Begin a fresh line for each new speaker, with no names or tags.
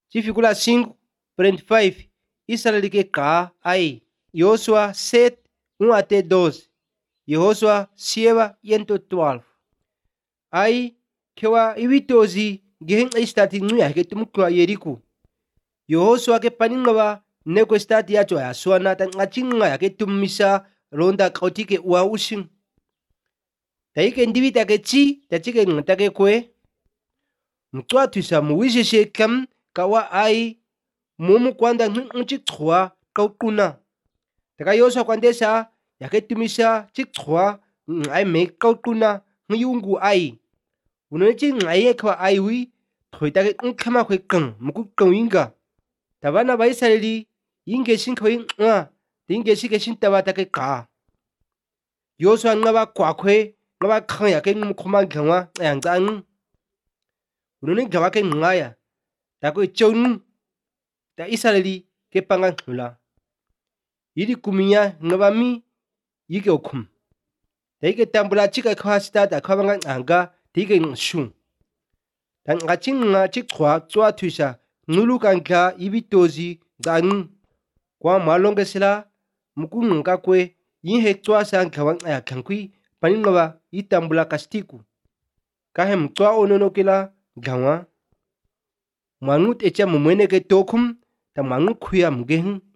Versículo 5:5. Israel que cá aí. Joshua 7:1-12. Joshua 7:12. Aí que wa ibitozi gehen istati nguya ke tumkwa Yeriko. Joshua ke paningawa neko stati ya choya suana tan ngachinga ya ke tumisa ronda kautike wa using. Tai ke ndivita ke chi tachike ngata ke kwe. Mtwa tuisa muwishe kam kawa ai mumu kwanda nchikchwa kaukuna. Taka Joshua kwandesa ya ke tumisa chikchwa ai me kaukuna nguyungu ai. Unochi ngai kwa ai wi thoita ke nkama kwe kang muku kawinga. Tabana ba Israeli inge shin kwe inge shike shin tabata ke ka. Joshua ngaba kwa kwe ngaba khaya ke ngumkhoma ngwa yangtsang. Unoni gawa ke ngaya ta ko chon ta Israeli ke pangang khula. Yidi kumiya ngaba mi yike okum. Ta ike tambula chika kwa sta ta kwa banga anga tige ngshung. Ta ngachin nga chikchwa tswa tuisa ngulu kanka ibitozi dan kwa malonge sila muku nga kwe yin he tswa sang kawang aya kankui paningwa itambula kastiku. Kahem tswa onono kila gawa mangut echa mumwene ke tokum ta mangut kuya mgehen